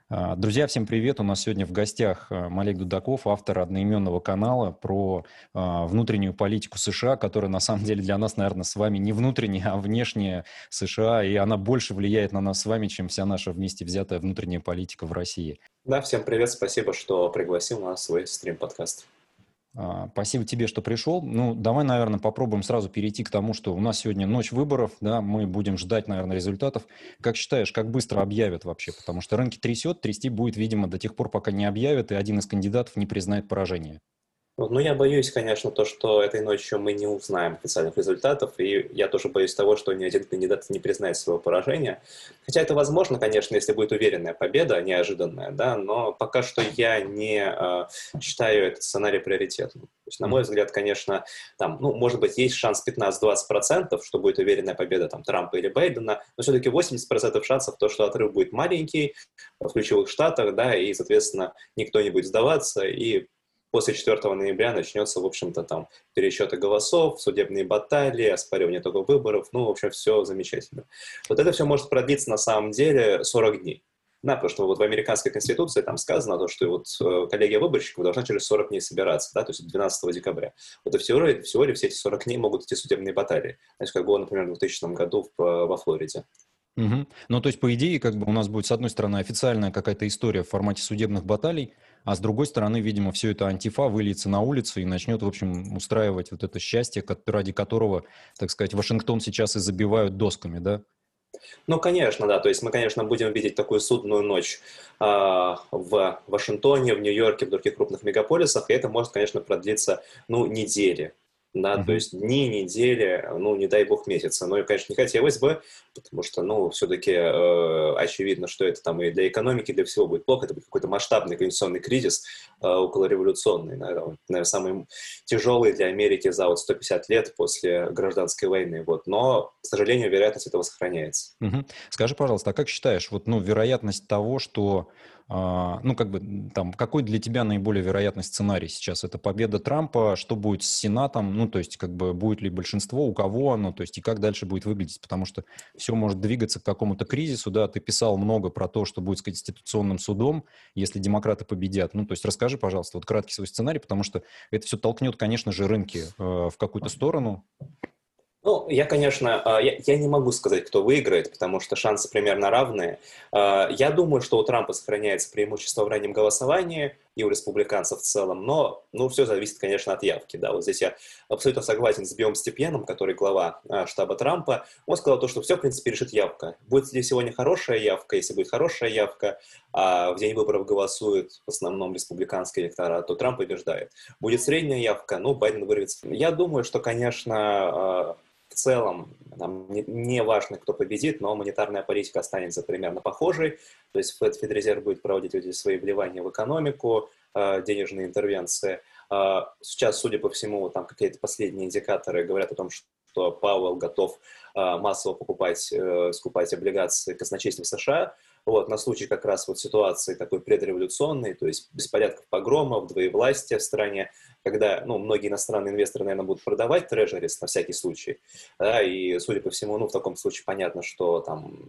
Друзья, всем привет! У нас сегодня в гостях Малек Дудаков, автор одноименного канала про внутреннюю политику США, которая на самом деле для нас, наверное, с вами не внутренняя, а внешняя США, и она больше влияет на нас с вами, чем вся наша вместе взятая внутренняя политика в России. Да, всем привет, спасибо, что пригласил нас в свой стрим-подкаст. Спасибо тебе, что пришел. Ну, давай, наверное, попробуем сразу перейти к тому, что у нас сегодня ночь выборов, да, мы будем ждать, наверное, результатов. Как считаешь, как быстро объявят вообще? Потому что рынки трясти будет, видимо, до тех пор, пока не объявят, и один из кандидатов не признает поражение. Вот, ну, я боюсь, конечно, то, что этой ночью мы не узнаем официальных результатов, и я тоже боюсь того, что ни один кандидат не признает своего поражения. Хотя это возможно, конечно, если будет уверенная победа, неожиданная, да, но пока что я не считаю этот сценарий приоритетным. То есть, на мой взгляд, конечно, там, ну, может быть, есть шанс 15-20%, что будет уверенная победа там, Трампа или Байдена, но все-таки 80% шансов, то, что отрыв будет маленький в ключевых штатах, да, и, соответственно, никто не будет сдаваться, и после 4 ноября начнется, в общем-то, там пересчеты голосов, судебные баталии, оспаривание итогов выборов, ну, в общем, все замечательно. Вот это все может продлиться на самом деле 40 дней. Да, потому что вот в американской конституции там сказано, то, что вот коллегия выборщиков должна через 40 дней собираться, да, то есть 12 декабря. Вот и в теории все эти 40 дней могут идти судебные баталии. То есть, как было, например, в 2000 году во Флориде. Мгм. Ну, то есть, по идее, как бы у нас будет, с одной стороны, официальная какая-то история в формате судебных баталий, а с другой стороны, видимо, все это антифа выльется на улицу и начнет, в общем, устраивать вот это счастье, ради которого, так сказать, Вашингтон сейчас и забивают досками, да? Ну, конечно, да. То есть мы, конечно, будем видеть такую судную ночь в Вашингтоне, в Нью-Йорке, в других крупных мегаполисах, и это может, конечно, продлиться, ну, недели. Да, то Мгм. есть дни, недели, ну, не дай бог месяца. Но, и, конечно, не хотелось бы, потому что, ну, все-таки очевидно, что это там и для экономики, и для всего будет плохо. Это будет какой-то масштабный конституционный кризис, околореволюционный, наверное, самый тяжелый для Америки за вот 150 лет после гражданской войны. Вот. Но, к сожалению, вероятность этого сохраняется. Мгм. Скажи, пожалуйста, а как считаешь, вот, ну, вероятность того, что, ну, как бы, там, какой для тебя наиболее вероятный сценарий сейчас? Это победа Трампа, что будет с Сенатом, ну, то есть, как бы, будет ли большинство, у кого оно, то есть, и как дальше будет выглядеть, потому что все может двигаться к какому-то кризису, да, ты писал много про то, что будет с Конституционным судом, если демократы победят, ну, то есть, расскажи, пожалуйста, вот краткий свой сценарий, потому что это все толкнет, конечно же, рынки в какую-то сторону. Ну, я, конечно, я не могу сказать, кто выиграет, потому что шансы примерно равные. Я думаю, что у Трампа сохраняется преимущество в раннем голосовании и у республиканцев в целом, но, ну, все зависит, конечно, от явки, да. Вот здесь я абсолютно согласен с Биллом Степьеном, который глава штаба Трампа. Он сказал то, что все, в принципе, решит явка. Будет ли сегодня хорошая явка? Если будет хорошая явка, а в день выборов голосует в основном республиканский электорат, то Трамп побеждает. Будет средняя явка, ну, Байден вырвется. Я думаю, что, конечно, в целом нам не важно, кто победит, но монетарная политика останется примерно похожей. То есть Федрезерв будет проводить эти свои вливания в экономику, денежные интервенции. Сейчас, судя по всему, там какие-то последние индикаторы говорят о том, что Пауэлл готов массово скупать облигации казначейства США. Вот, на случай как раз вот ситуации такой предреволюционной, то есть беспорядков, погромов, двоевластия в стране, когда, ну, многие иностранные инвесторы, наверное, будут продавать трежерис на всякий случай, да, и, судя по всему, ну, в таком случае понятно, что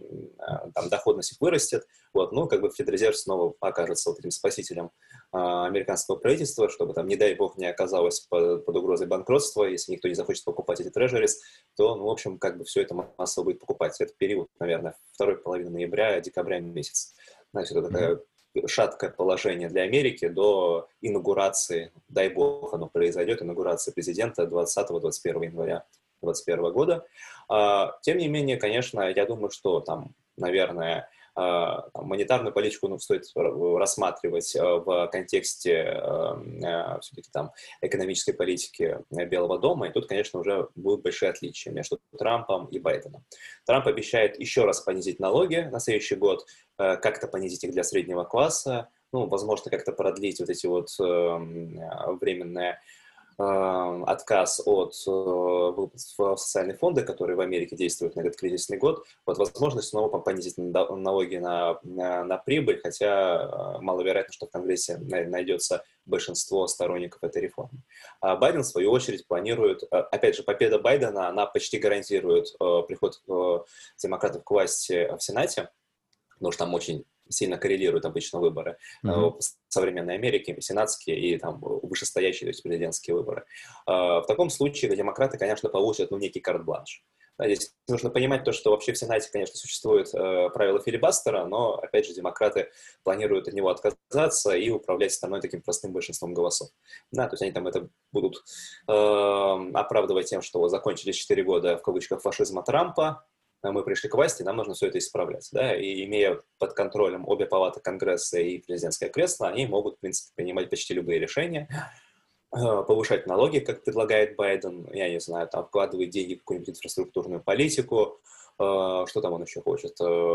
там доходность их вырастет, вот, ну, как бы Федрезерв снова окажется вот этим спасителем американского правительства, чтобы там, не дай бог, не оказалось под угрозой банкротства, если никто не захочет покупать эти трежерис, то, ну, в общем, как бы все это массово будет покупать. Это период, наверное, второй половины ноября, декабря месяц. Значит, это Мгм. такое шаткое положение для Америки до инаугурации, дай бог оно произойдет, инаугурации президента 20-21 января 2021 года. Тем не менее, конечно, я думаю, что там, наверное, там, монетарную политику, ну, стоит рассматривать в контексте все-таки там экономической политики Белого дома, и тут, конечно, уже будут большие отличия между Трампом и Байденом. Трамп обещает еще раз понизить налоги на следующий год, как-то понизить их для среднего класса, ну, возможно, как-то продлить вот эти вот временные отказ от выплат в социальные фонды, которые в Америке действуют на этот кризисный год, вот возможность снова понизить налоги на прибыль, хотя маловероятно, что в Конгрессе найдется большинство сторонников этой реформы. А Байден, в свою очередь, планирует, опять же, победа Байдена, она почти гарантирует приход демократов к власти в Сенате, потому что там очень сильно коррелируют обычно выборы Мгм. в современной Америке, сенатские и там вышестоящие, то есть президентские выборы. В таком случае демократы, конечно, получат, ну, некий карт-бланш. Да, здесь нужно понимать то, что вообще в Сенате, конечно, существует правило филибастера, но, опять же, демократы планируют от него отказаться и управлять страной таким простым большинством голосов. Да, то есть они там это будут оправдывать тем, что вот закончились 4 года, в кавычках, фашизма Трампа, мы пришли к власти, нам нужно все это исправлять. Да? И имея под контролем обе палаты Конгресса и президентское кресло, они могут, в принципе, принимать почти любые решения, повышать налоги, как предлагает Байден, я не знаю, там, вкладывать деньги в какую-нибудь инфраструктурную политику, что там он еще хочет,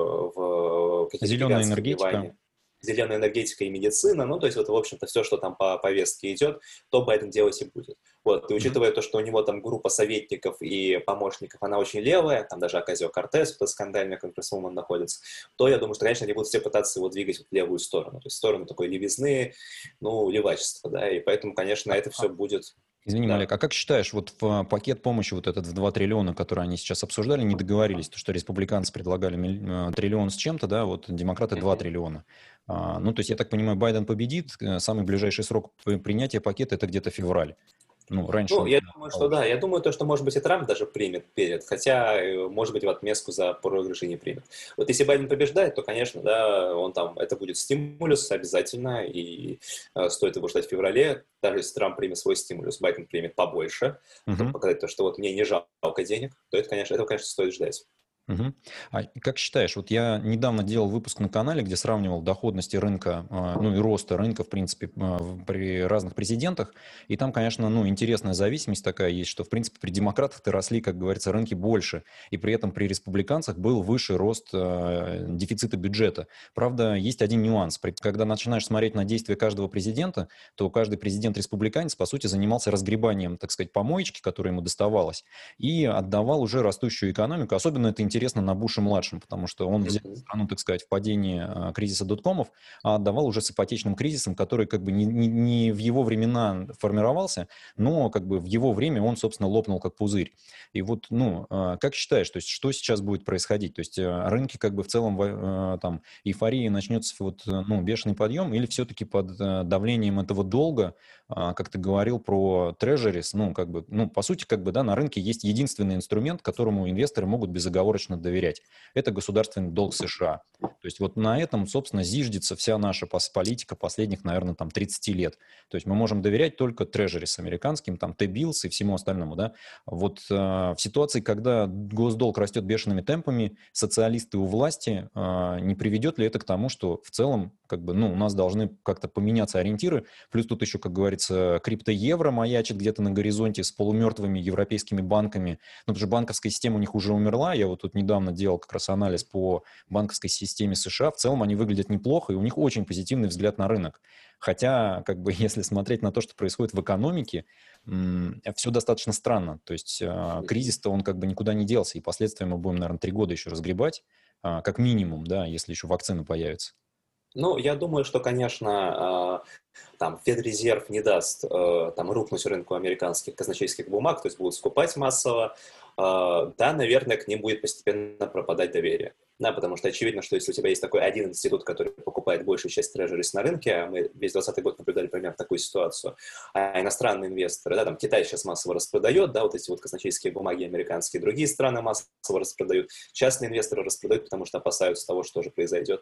в какие-то Зеленая гигантские энергетика. вливания, зеленая энергетика и медицина, ну, то есть, вот, в общем-то, все, что там по повестке идет, то Байден делать и будет. Вот, и Мгм. учитывая то, что у него там группа советников и помощников, она очень левая, там даже Оказио-Кортес, вот скандальный конгрессвумен находится, то я думаю, что, конечно, они будут все пытаться его двигать в левую сторону, то есть в сторону такой левизны, ну, левачества, да, и поэтому, конечно, А- это все а- будет, Извини, да. Малек, а как считаешь, вот в пакет помощи вот этот в 2 триллиона, который они сейчас обсуждали, не договорились, то, что республиканцы предлагали триллион с чем-то, да, вот демократы 2 Мгм. триллиона. Ну, то есть, я так понимаю, Байден победит, самый ближайший срок принятия пакета – это где-то февраль. Ну, раньше Ну, не я думаю, что да. получится. Я думаю, то, что, может быть, и Трамп даже примет перед, хотя, может быть, в отместку за проигрыш и не примет. Вот если Байден побеждает, то, конечно, да, он там, это будет стимулус обязательно, и стоит его ждать в феврале. Даже если Трамп примет свой стимулус, Байден примет побольше, чтобы Мгм. показать то, что вот мне не жалко денег, то это, конечно, этого, конечно, стоит ждать. Мгм. Как считаешь, вот я недавно делал выпуск на канале, где сравнивал доходности рынка, ну и роста рынка, в принципе, при разных президентах, и там, конечно, ну, интересная зависимость такая есть, что, в принципе, при демократах-то росли, как говорится, рынки больше, и при этом при республиканцах был выше рост дефицита бюджета. Правда, есть один нюанс. Когда начинаешь смотреть на действия каждого президента, то каждый президент-республиканец, по сути, занимался разгребанием, так сказать, помоечки, которая ему доставалась, и отдавал уже растущую экономику. Особенно это интересно на Буше-младшем, потому что он взял Мгм. страну, так сказать, в падении кризиса доткомов, а отдавал уже с ипотечным кризисом, который как бы не в его времена формировался, но как бы в его время он, собственно, лопнул как пузырь. И вот, ну, как считаешь, то есть что сейчас будет происходить? То есть рынки как бы в целом там эйфории начнется вот, ну, бешеный подъем или все-таки под давлением этого долга, как ты говорил про трежерис, ну, как бы, ну, по сути, как бы, да, на рынке есть единственный инструмент, которому инвесторы могут безоговорочно доверять. Это государственный долг США. То есть вот на этом, собственно, зиждется вся наша политика последних, наверное, там 30 лет. То есть мы можем доверять только трежерис американским, там, T-bills и всему остальному, да. Вот в ситуации, когда госдолг растет бешеными темпами, социалисты у власти, не приведет ли это к тому, что в целом, как бы, ну, у нас должны как-то поменяться ориентиры, плюс тут еще, как говорится, крипто-евро маячит где-то на горизонте с полумертвыми европейскими банками. Ну, потому что банковская система у них уже умерла. Я вот тут недавно делал как раз анализ по банковской системе США. В целом они выглядят неплохо, и у них очень позитивный взгляд на рынок. Хотя, как бы, если смотреть на то, что происходит в экономике, все достаточно странно. То есть Мгм. кризис-то он как бы никуда не делся, и последствия мы будем, наверное, 3 года еще разгребать, как минимум, да, если еще вакцина появится. Ну, я думаю, что, конечно, там Федрезерв не даст там рухнуть рынку американских казначейских бумаг, то есть будут скупать массово. Да, наверное, к ним будет постепенно пропадать доверие. Да, потому что очевидно, что если у тебя есть такой один институт, который покупает большую часть трежерис на рынке, а мы весь 2020 год наблюдали примерно такую ситуацию, а иностранные инвесторы, да, там Китай сейчас массово распродает, да, вот эти вот казначейские бумаги американские, другие страны массово распродают, частные инвесторы распродают, потому что опасаются того, что же произойдет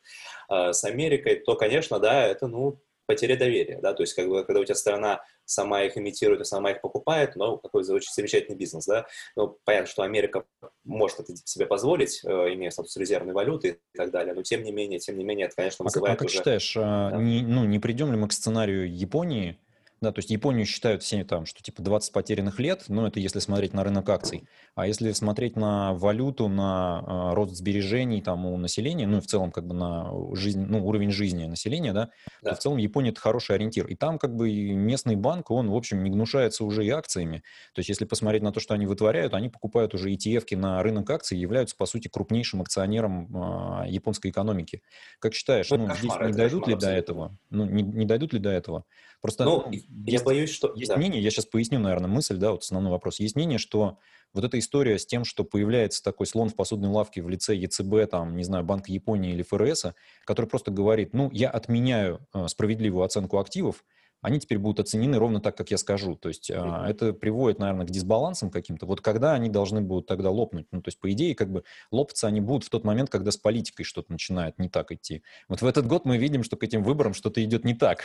с Америкой, то, конечно, да, это, ну, потеря доверия, да, то есть, как бы, когда у тебя страна сама их имитирует и сама их покупает, ну, какой очень замечательный бизнес, да, ну, понятно, что Америка может это себе позволить, имея статус резервной валюты и так далее, но тем не менее, это, конечно, А вызывает как уже, считаешь, да. ну, не придем ли мы к сценарию Японии? Да, то есть Японию считают все там, что типа 20 потерянных лет, но это если смотреть на рынок акций. А если смотреть на валюту, на рост сбережений там у населения, ну и в целом как бы на жизнь, ну, уровень жизни населения, да, то в Да. целом Япония это хороший ориентир. И там как бы и местный банк, он, в общем, не гнушается уже и акциями. То есть если посмотреть на то, что они вытворяют, они покупают уже ETF-ки на рынок акций и являются, по сути, крупнейшим акционером японской экономики. Как считаешь, Ну, это ну, здесь кошмар, не это дойдут кошмар ли до абсолютно. этого? Ну, не дойдут ли до этого? Просто, Ну, ну, я есть, боюсь, что... есть Да. мнение, я сейчас поясню, наверное, мысль, да, вот основной вопрос. Есть мнение, что вот эта история с тем, что появляется такой слон в посудной лавке в лице ЕЦБ, там, не знаю, Банка Японии или ФРСа, который просто говорит, ну, я отменяю справедливую оценку активов, они теперь будут оценены ровно так, как я скажу. То есть Мгм. это приводит, наверное, к дисбалансам каким-то. Вот когда они должны будут тогда лопнуть? Ну, то есть, по идее, как бы лопаться они будут в тот момент, когда с политикой что-то начинает не так идти. Вот в этот год мы видим, что к этим выборам что-то идет не так.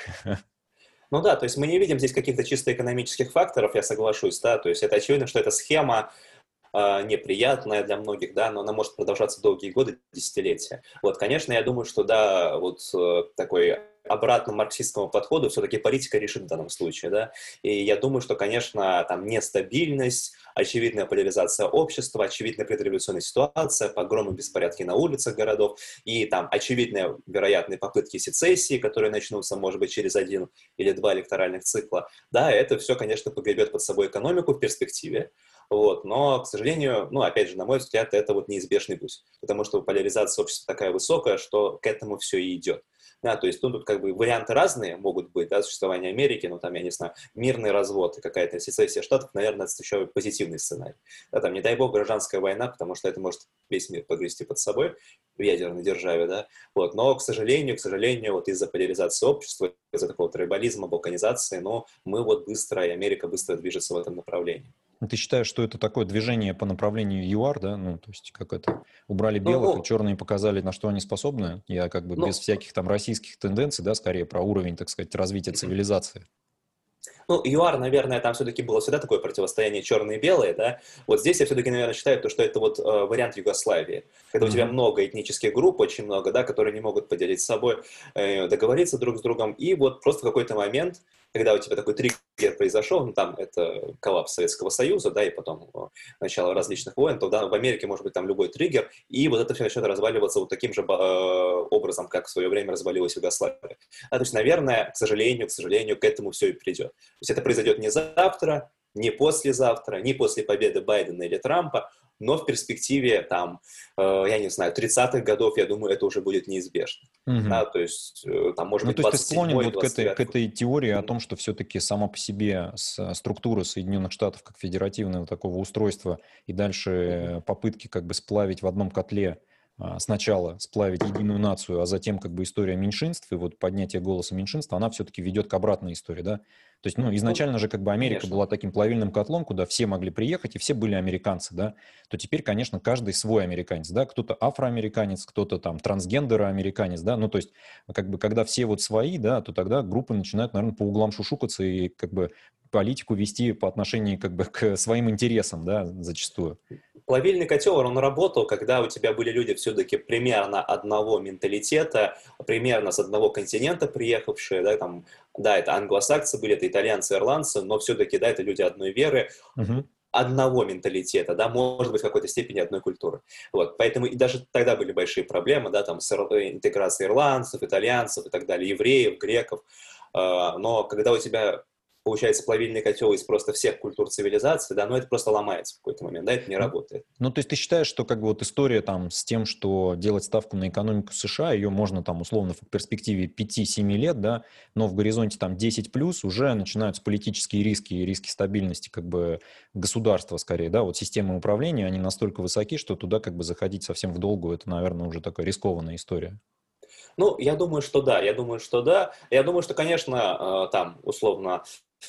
Ну да, то есть мы не видим здесь каких-то чисто экономических факторов, я соглашусь, да, то есть это очевидно, что эта схема неприятная для многих, да, но она может продолжаться долгие годы, десятилетия. Вот, конечно, я думаю, что, да, вот такой обратно марксистскому подходу все-таки политика решит в данном случае, да, и я думаю, что, конечно, там нестабильность, очевидная поляризация общества, очевидная предреволюционная ситуация, погромы, беспорядки на улицах городов и там очевидные вероятные попытки сецессии, которые начнутся, может быть, через 1 или 2 электоральных цикла, да, это все, конечно, погребет под собой экономику в перспективе, вот. Но, к сожалению, ну, опять же, на мой взгляд, это вот неизбежный путь, потому что поляризация общества такая высокая, что к этому все и идет. Да, то есть тут как бы варианты разные могут быть, да, существование Америки, ну, там, я не знаю, мирный развод и какая-то сецессия штатов, наверное, это еще позитивный сценарий. Да, там, не дай бог, гражданская война, потому что это может весь мир погрести под собой в ядерной державе, да, вот. Но, к сожалению, вот из-за поляризации общества, из-за такого трибализма, балканизации, но мы вот быстро, и Америка быстро движется в этом направлении. Ну, ты считаешь, что это такое движение по направлению ЮАР, да? Ну, то есть как это? Убрали белых, и Ну, черные показали, на что они способны? Я как бы без ну, всяких там российских тенденций, да, скорее про уровень, так сказать, развития мгм. цивилизации. Ну, ЮАР, наверное, там все-таки было всегда такое противостояние черные и белые, да. Вот здесь я все-таки, наверное, считаю, то, что это вот вариант Югославии, когда у тебя Мгм. много этнических групп, очень много, да, которые не могут поделить с собой, договориться друг с другом, и вот просто в какой-то момент, когда у тебя такой триггер произошел, ну, там это коллапс Советского Союза, да, и потом начало различных войн, то да, в Америке может быть там любой триггер, и вот это все начнет разваливаться вот таким же образом, как в свое время развалилась Югославия. То есть, наверное, к сожалению, к этому все и придет. То есть это произойдет не завтра, не послезавтра, не после победы Байдена или Трампа, но в перспективе, там, я не знаю, 30-х годов, я думаю, это уже будет неизбежно. Да, Мгм. то есть, там, может Ну, быть, то есть ты склонен 27-й, вот к 29-й год. этой теории о Мгм. том, что все-таки сама по себе структура Соединенных Штатов как федеративного такого устройства и дальше Мгм. попытки как бы сплавить в одном котле сначала сплавить единую нацию, а затем как бы история меньшинств и вот поднятие голоса меньшинства, она все-таки ведет к обратной истории, да? То есть, ну, Ну, изначально же как бы Америка конечно. была таким плавильным котлом, куда все могли приехать, и все были американцы, да? То теперь, конечно, каждый свой американец, да? Кто-то афроамериканец, кто-то там трансгендер-американец, да? Ну, то есть как бы когда все вот свои, да, то тогда группы начинают, наверное, по углам шушукаться и как бы политику вести по отношению как бы к своим интересам, да, зачастую. Плавильный котел, он работал, когда у тебя были люди все-таки примерно одного менталитета, примерно с одного континента приехавшие, да, там, да, это англосаксы были, это итальянцы, ирландцы, но все-таки, да, это люди одной веры, Мгм. одного менталитета, да, может быть, в какой-то степени одной культуры. Вот, поэтому и даже тогда были большие проблемы, да, там, с интеграцией ирландцев, итальянцев и так далее, евреев, греков. Но когда у тебя получается плавильный котел из просто всех культур цивилизации, да, но это просто ломается в какой-то момент, да, это не работает. Ну, то есть ты считаешь, что как бы вот история там с тем, что делать ставку на экономику США, ее можно там условно в перспективе 5-7 лет, да, но в горизонте там 10 плюс уже начинаются политические риски и риски стабильности как бы государства скорее, да, вот системы управления, они настолько высоки, что туда как бы заходить совсем в долгую, это, наверное, уже такая рискованная история. Ну, я думаю, что да, я думаю, что да. Я думаю, что, конечно, там, условно,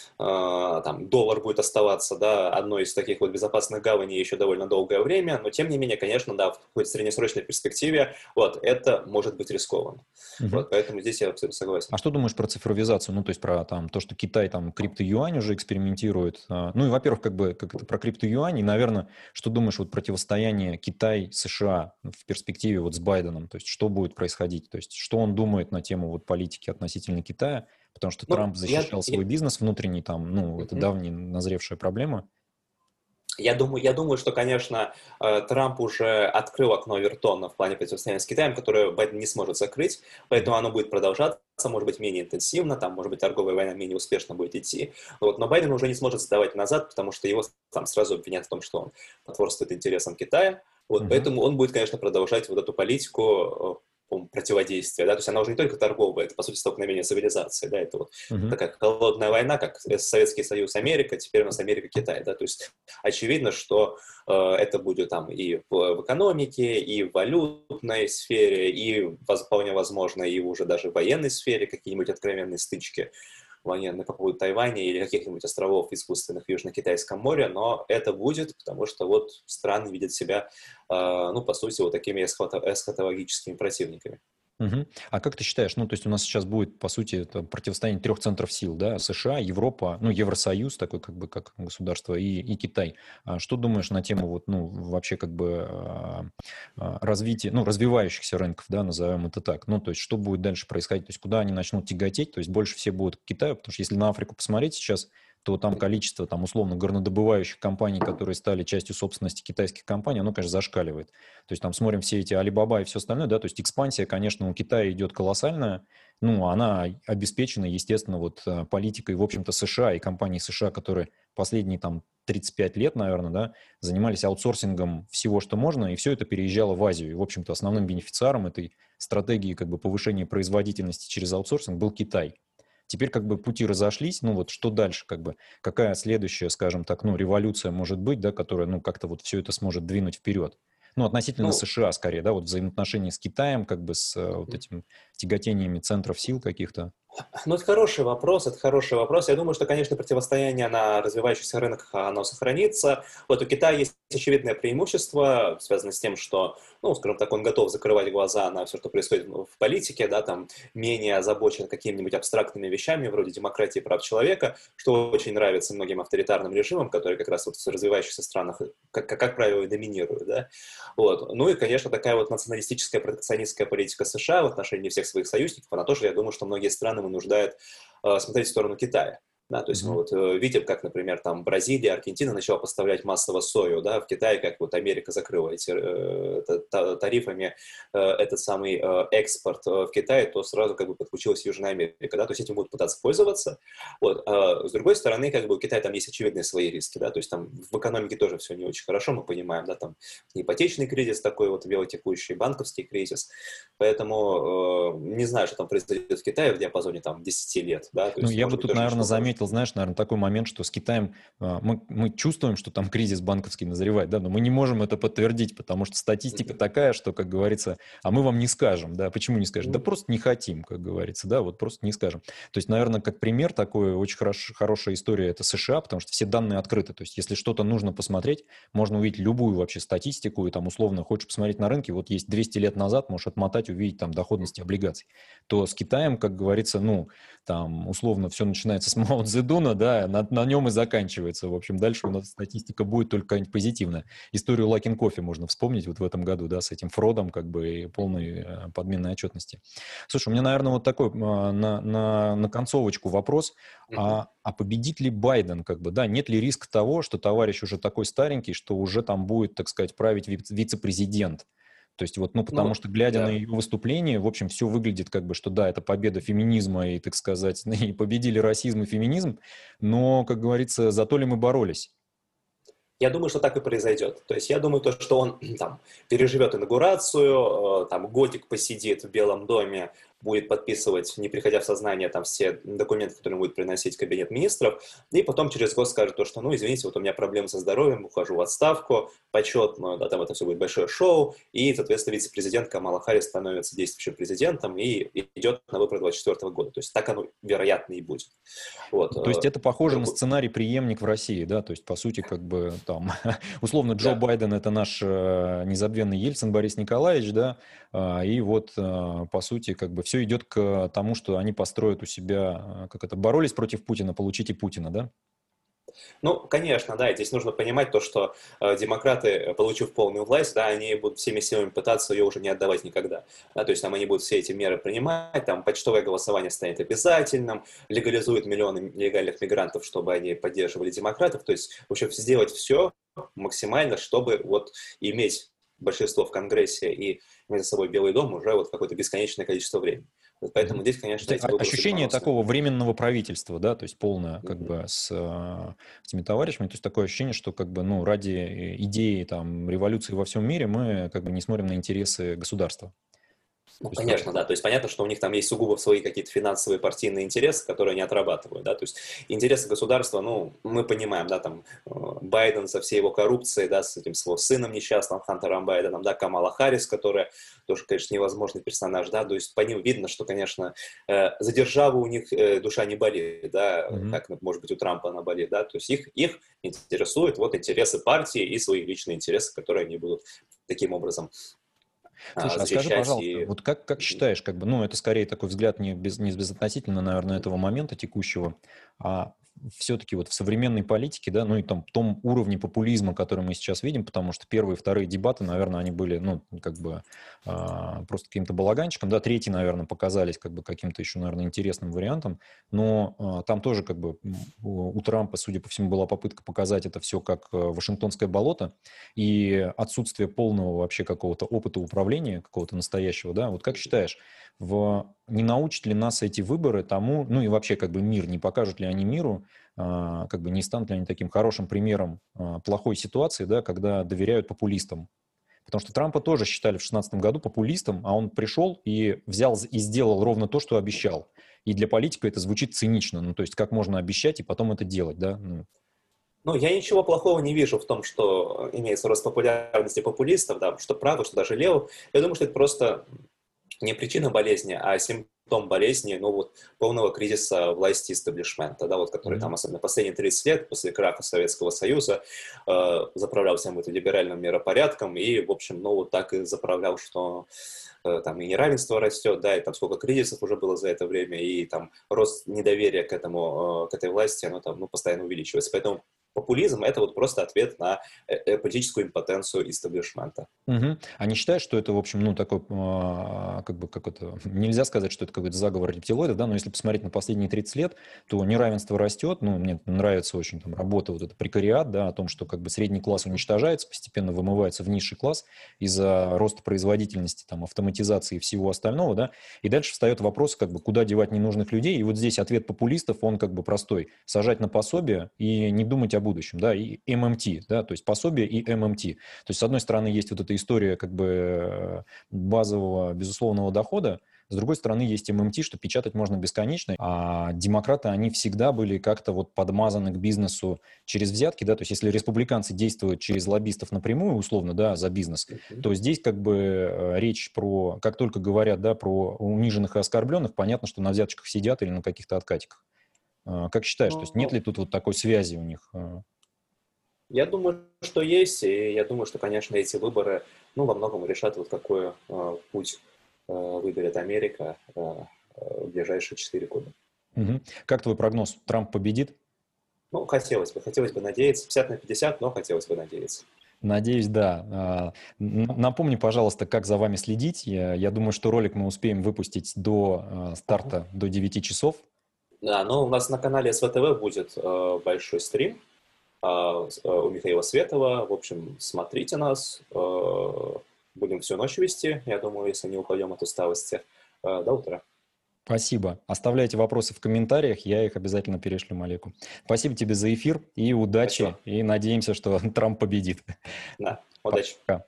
там доллар будет оставаться, да, одной из таких вот безопасных гаваней еще довольно долгое время, но тем не менее, конечно, да, в какой-то среднесрочной перспективе, вот, это может быть рискованно. Мгм. Вот, поэтому здесь я абсолютно согласен. А что думаешь про цифровизацию? Ну, то есть про там то, что Китай там крипто-юань уже экспериментирует. Ну и, во-первых, как бы как это про крипто-юань, и, наверное, что думаешь вот противостояние Китай-США в перспективе вот с Байденом? То есть что будет происходить? То есть что он думает на тему вот политики относительно Китая? Потому что Ну, Трамп защищал свой бизнес внутренний, там, ну, это мгм. давняя назревшая проблема. Я думаю, что, конечно, Трамп уже открыл окно Вертона в плане противостояния с Китаем, которое Байден не сможет закрыть, Мгм. поэтому оно будет продолжаться, может быть, менее интенсивно, там, может быть, торговая война менее успешно будет идти. Вот, но Байден уже не сможет сдавать назад, потому что его там сразу обвинят в том, что он потворствует интересам Китая. Вот, Мгм. поэтому он будет, конечно, продолжать вот эту политику, противодействия, да, то есть она уже не только торговая, это, по сути, столкновение цивилизаций, да, это вот Мгм. такая холодная война, как Советский Союз, Америка, теперь у нас Америка, Китай, да, то есть очевидно, что это будет там и в экономике, и в валютной сфере, и вполне возможно, и уже даже в военной сфере какие-нибудь откровенные стычки военные по поводу Тайваня или каких-нибудь островов искусственных в Южно-Китайском море, но это будет, потому что вот страны видят себя, ну, по сути, вот такими эсхатологическими противниками. Мгм. А как ты считаешь, ну, то есть у нас сейчас будет, по сути, это противостояние трех центров сил, да, США, Европа, ну, Евросоюз такой, как бы, как государство, и Китай. Что думаешь на тему, вот, ну, вообще, как бы, развития, ну, развивающихся рынков, да, назовем это так, ну, то есть что будет дальше происходить, то есть куда они начнут тяготеть, то есть больше все будут к Китаю, потому что если на Африку посмотреть сейчас, то там количество, там, условно, горнодобывающих компаний, которые стали частью собственности китайских компаний, оно, конечно, зашкаливает. То есть там смотрим все эти Alibaba и все остальное, да, то есть экспансия, конечно, у Китая идет колоссальная, ну, она обеспечена, естественно, вот политикой, в общем-то, США и компании США, которые последние там 35 лет, наверное, да, занимались аутсорсингом всего, что можно, и все это переезжало в Азию. И, в общем-то, основным бенефициаром этой стратегии как бы повышения производительности через аутсорсинг был Китай. Теперь как бы пути разошлись, ну вот что дальше, как бы, какая следующая, скажем так, ну, революция может быть, да, которая, ну, как-то вот все это сможет двинуть вперед. Ну, относительно Ну, США скорее, да, вот взаимоотношения с Китаем, как бы с вот этим тяготениями центров сил каких-то. Ну, это хороший вопрос, это хороший вопрос. Я думаю, что, конечно, противостояние на развивающихся рынках, оно сохранится. Вот у Китая есть очевидное преимущество, связанное с тем, что, ну, скажем так, он готов закрывать глаза на все, что происходит в политике, да, там, менее озабочен какими-нибудь абстрактными вещами, вроде демократии и прав человека, что очень нравится многим авторитарным режимам, которые как раз вот в развивающихся странах, как правило, и доминируют, да. Вот. Ну и, конечно, такая вот националистическая протекционистская политика США в отношении всех своих союзников, она тоже, я думаю, что многие страны вынуждает смотреть в сторону Китая. Да, то есть мы Мгм. вот видим, как, например, там Бразилия, Аргентина начала поставлять массово сою, да, в Китае, как вот Америка закрыла эти тарифами этот самый экспорт в Китай, то сразу как бы подключилась Южная Америка, да, то есть этим будут пытаться пользоваться. Вот. С другой стороны, как бы у Китая там есть очевидные свои риски, да, то есть там в экономике тоже все не очень хорошо, мы понимаем, да, там ипотечный кризис такой вот велотекущий, банковский кризис, поэтому не знаю, что там произойдет в Китае в диапазоне там 10 лет, да, то Ну, есть я бы может быть тут, тоже наверное, ничего хорошего. заметил, знаешь, наверное, такой момент, что с Китаем мы чувствуем, что там кризис банковский назревает, да, но мы не можем это подтвердить, потому что статистика Мгм. такая, что, как говорится, а мы вам не скажем, да, почему не скажем? Да Ну, просто не хотим, как говорится, да, вот просто не скажем. То есть, наверное, как пример такой очень хорошая история это США, потому что все данные открыты, то есть, если что-то нужно посмотреть, можно увидеть любую вообще статистику, и там, условно, хочешь посмотреть на рынке, вот есть 200 лет назад, можешь отмотать, увидеть там доходности облигаций. То с Китаем, как говорится, ну, там, условно, все начинается с Мао Цзэдуна, да, на нем и заканчивается. В общем, дальше у нас статистика будет только какая-нибудь позитивная. Историю Лакин Кофе можно вспомнить вот в этом году, да, с этим фродом, как бы, и полной подменной отчетности. Слушай, у меня, наверное, вот такой на концовочку вопрос. мгм. А победит ли Байден, как бы, да, нет ли риска того, что товарищ уже такой старенький, что уже там будет, так сказать, править вице-президент? То есть вот, ну, потому Ну, что, глядя на да. ее выступление, в общем, все выглядит как бы, что да, это победа феминизма и, так сказать, и победили расизм и феминизм, но, как говорится, за то ли мы боролись. Я думаю, что так и произойдет. То есть я думаю, то, что он там переживет инаугурацию, там годик посидит в Белом доме, будет подписывать, не приходя в сознание, там все документы, которые он будет приносить в кабинет министров, и потом через год скажет то, что, ну, извините, вот у меня проблемы со здоровьем, ухожу в отставку, почетную, да, там это все будет большое шоу, и, соответственно, вице-президент Камала Харрис становится действующим президентом и идет на выборы 2024 года. То есть так оно, вероятно, и будет. Вот. То есть это похоже на Другой. сценарий преемник в России, да, то есть, по сути, как бы там, условно, Джо Да. Байден это наш незабвенный Ельцин Борис Николаевич, да, и вот, по сути, как бы все идет к тому, что они построят у себя, как это, боролись против Путина, получите Путина, да? Ну, конечно, да, и здесь нужно понимать то, что демократы, получив полную власть, да, они будут всеми силами пытаться ее уже не отдавать никогда. Да, то есть там они будут все эти меры принимать, там почтовое голосование станет обязательным, легализуют миллионы нелегальных мигрантов, чтобы они поддерживали демократов, то есть, в общем, сделать все максимально, чтобы вот иметь большинство в Конгрессе и иметь за собой Белый дом уже вот какое-то бесконечное количество времени. Вот поэтому Мгм. здесь, То конечно, есть эти выборы ощущение судьбоносны. такого временного правительства, да, то есть полное, как Мгм. бы, с этими товарищами, то есть такое ощущение, что, как бы, ну, ради идеи, там, революции во всем мире мы, как бы, не смотрим на интересы государства. Ну, То есть как... конечно, да. То есть понятно, что у них там есть сугубо свои какие-то финансовые партийные интересы, которые они отрабатывают, да. То есть интересы государства, ну, мы понимаем, да, там Байден со всей его коррупцией, да, с этим с его сыном несчастным Хантером Байденом, да, Камала Харрис, которая тоже, конечно, невозможный персонаж, да. То есть по ним видно, что, конечно, за державу у них душа не болит, да, Мгм. как, может быть, у Трампа она болит, да. То есть их интересуют вот интересы партии и свои личные интересы, которые они будут таким образом Слушай, а скажи, защищать пожалуйста, и... вот как считаешь, как бы, ну, это скорее такой взгляд не безотносительно, наверное, этого момента текущего, а все-таки вот в современной политике, да, ну и там том уровне популизма, который мы сейчас видим, потому что первые и вторые дебаты, наверное, они были, ну, как бы просто каким-то балаганчиком, да, третьи, наверное, показались как бы каким-то еще, наверное, интересным вариантом, но там тоже как бы у Трампа, судя по всему, была попытка показать это все как Вашингтонское болото, и отсутствие полного вообще какого-то опыта управления, какого-то настоящего, да, вот как считаешь, не научат ли нас эти выборы тому, ну и вообще как бы мир, не покажут ли они миру, как бы не станут ли они таким хорошим примером плохой ситуации, да, когда доверяют популистам? Потому что Трампа тоже считали в 2016 году популистом, а он пришел и взял и сделал ровно то, что обещал. И для политика это звучит цинично. Ну, то есть, как можно обещать и потом это делать, да? Ну, Ну, я ничего плохого не вижу в том, что имеется рост популярности популистов, да, что право, что даже лево. Я думаю, что это просто не причина болезни, а симптом болезни, ну, вот, полного кризиса власти истеблишмента, да, вот, который там, особенно последние 30 лет после краха Советского Союза, заправлял всем этим либеральным миропорядком и, в общем, ну, вот так и заправлял, что там и неравенство растет, да, и там сколько кризисов уже было за это время, и там рост недоверия к этому, к этой власти, оно там, ну, постоянно увеличивается. Поэтому популизм — это вот просто ответ на политическую импотенцию истеблишмента. мгм. А не считаешь, что это, в общем, ну, такой, как бы, как это, нельзя сказать, что это какой-то заговор рептилоидов, да, но если посмотреть на последние 30 лет, то неравенство растет, ну, мне нравится очень там работа, вот это прекариат, да, о том, что как бы средний класс уничтожается, постепенно вымывается в низший класс из-за роста производительности, там, автоматизации и всего остального, да, и дальше встает вопрос, как бы, куда девать ненужных людей, и вот здесь ответ популистов, он как бы простой, сажать на пособие и не думать о будущем, да, и ММТ, да, то есть пособие и ММТ. То есть, с одной стороны, есть вот эта история как бы базового безусловного дохода, с другой стороны, есть ММТ, что печатать можно бесконечно, а демократы, они всегда были как-то вот подмазаны к бизнесу через взятки, да, то есть если республиканцы действуют через лоббистов напрямую, условно, да, за бизнес, то здесь как бы речь про, как только говорят, да, про униженных и оскорбленных, понятно, что на взяточках сидят или на каких-то откатиках. Как считаешь, то есть нет Ну, ли тут вот такой связи у них? я думаю, что есть, и я думаю, что, конечно, эти выборы, ну, во многом решат, вот какой путь выберет Америка в ближайшие 4 года. Мгм. Как твой прогноз? Трамп победит? Ну, хотелось бы надеяться, 50/50, но хотелось бы надеяться. Надеюсь, да. Напомни, пожалуйста, как за вами следить. Я думаю, что ролик мы успеем выпустить до Ага. старта, до 9 часов. Да, но у нас на канале СВТВ будет большой стрим у Михаила Светова. В общем, смотрите нас. Будем всю ночь вести, я думаю, если не упадем от усталости. До утра. Спасибо. Оставляйте вопросы в комментариях, я их обязательно перешлю Малеку. Спасибо тебе за эфир и удачи, Спасибо. и надеемся, что Трамп победит. Да, удачи. Пока.